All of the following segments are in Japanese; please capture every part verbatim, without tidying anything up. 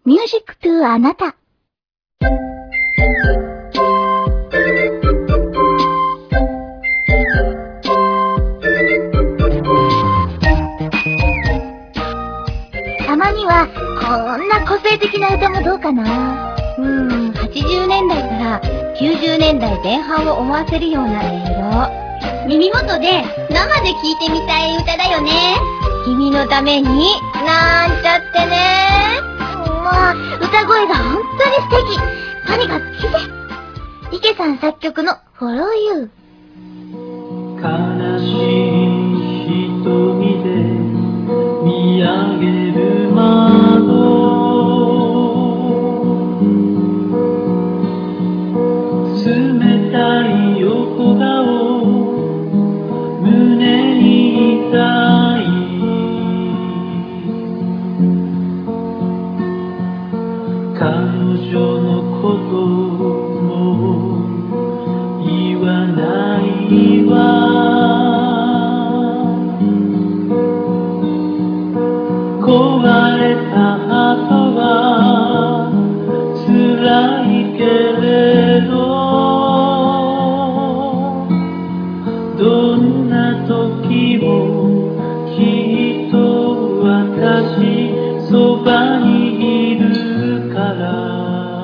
ミュージックトゥーあなた。たまにはこんな個性的な歌もどうかな。 うーん、はちじゅうねんだいからきゅうじゅうねんだいぜん半を思わせるような音色。 耳元で生で聴いてみたい歌だよね。 君のためになんちゃってね。 もう歌声が本当に素敵。とにかく聴いて。池さん作曲の Follow You。 悲しい瞳で見上げる窓、冷たい横顔胸に痛い、彼女のことも言わないわ、壊れた後は辛いけれど、どんな時もきっと私そばにいるから。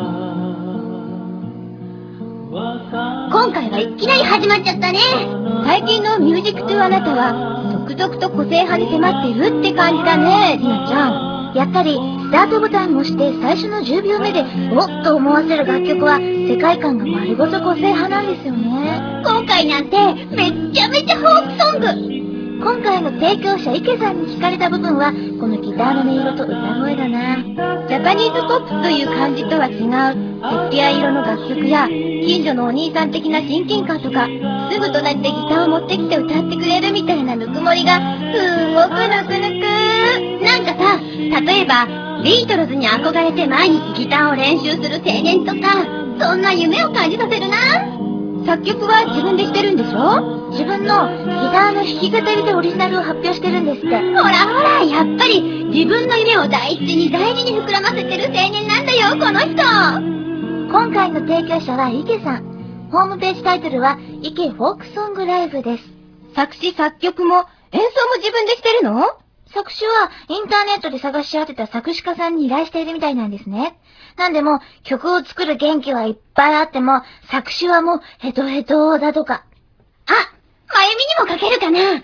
今回はいきなり始まっちゃったね。 最近のミュージックトゥーあなたは続々と個性派に迫ってるって感じだね、りなちゃん。 やっぱりスタートボタンを押して最初のじゅうびょうめでおっと思わせる楽曲は世界観が丸ごと個性派なんですよね。 今回なんてめっちゃめちゃフォークソング。 今回の提供者池さんに惹かれた部分はこのギターの音色と歌声だな。 ジャパニーズポップという感じとは違うセピア色の楽曲や近所のお兄さん的な親近感とか、すぐ隣でギターを持ってきて歌ってくれるみたいなぬくもりがすんごくぬくぬく。 なんかさ、例えばビートルズに憧れて毎日ギターを練習する青年とか、そんな夢を感じさせるな。 作曲は自分でしてるんでしょ？ 自分のギターの弾き語りでオリジナルを発表してるんですって。 ほらほら、やっぱり自分の夢を大事に大事に膨らませてる青年なんだよ、この人。 今回の提供者は池さん。ホームページタイトルは池フォークソングライブです。 作詞作曲も演奏も自分でしてるの？ 作詞はインターネットで探し当てた作詞家さんに依頼しているみたいなんですね。なんでも曲を作る元気はいっぱいあっても作詞はもうヘトヘトだとか。 あ、まゆみにも書けるかな。フォークソングか。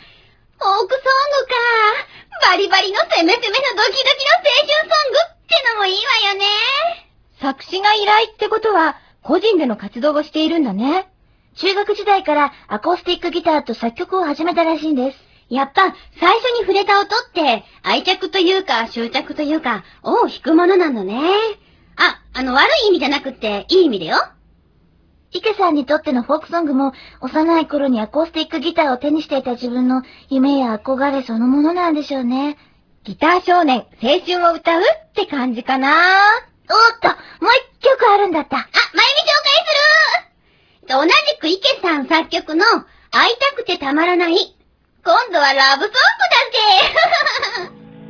バリバリの攻め攻めのドキドキの青春ソングってのもいいわよね。 作詞が依頼ってことは個人での活動をしているんだね。 中学時代からアコースティックギターと作曲を始めたらしいんです。 やっぱ最初に触れた音って愛着というか執着というか尾を引くものなのね。あ、あの悪い意味じゃなくっていい意味だよ。 池さんにとってのフォークソングも幼い頃にアコースティックギターを手にしていた自分の夢や憧れそのものなんでしょうね。 ギター少年、青春を歌うって感じかな。 おっと、もう一曲あるんだった。 あ、まゆみ紹介する。同じく池さん作曲の会いたくてたまらない。今度はラブソングだぜ。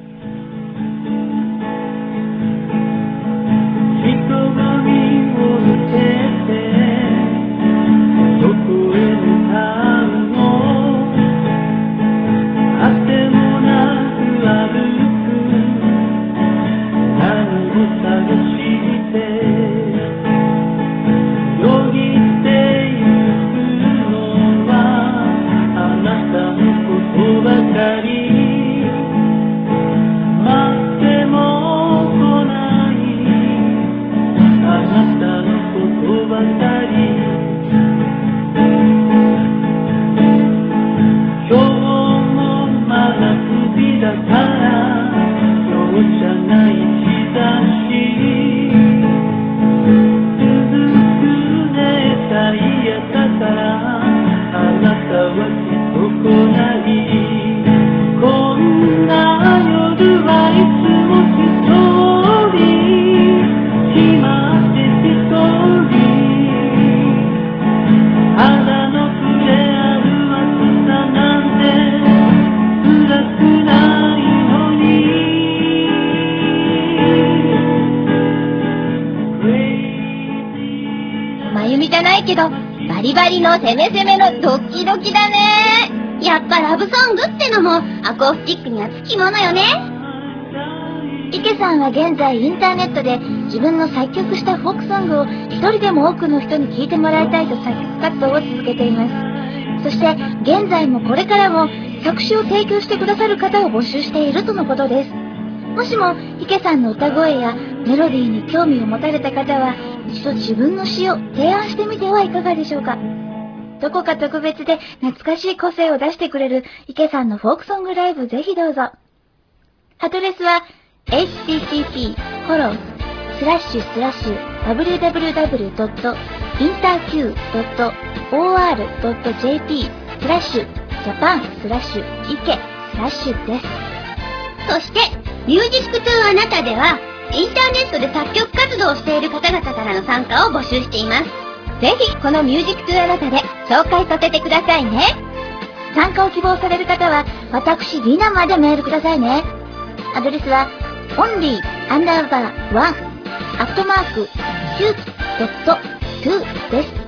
人混みを抜けてどこへ向かうの、あてもなく歩く何を探してよぎってゆくのはあなたのことばかり。 みじゃないけど、バリバリの攻め攻めのドキドキだね。 やっぱラブソングってのもアコースティックにはつきものよね。 池さんは現在インターネットで自分の作曲したフォークソングを一人でも多くの人に聴いてもらいたいと作曲活動を続けています。そして現在もこれからも作詞を提供してくださる方を募集しているとのことです。もしも池さんの歌声やメロディーに興味を持たれた方は一度自分の詩を提案してみてはいかがでしょうか。どこか特別で懐かしい個性を出してくれる池さんのフォークソングライブぜひどうぞ。アドレスは エイチティーティーピー コロンスラッシュスラッシュ ダブリューダブリューダブリュードットインターキュードットオーアールドットジェーピー スラッシュジャパンスラッシュイケスラッシュです。 そして、ミュージックトゥーあなたでは、インターネットで作曲活動をしている方々からの参加を募集しています。 ぜひこのミュージックトゥーあなたで紹介させてくださいね。 参加を希望される方は私リナまでメールくださいね。アドレスは オンリー アンダーバー ワン アットマーク キュー ドット トゥー です。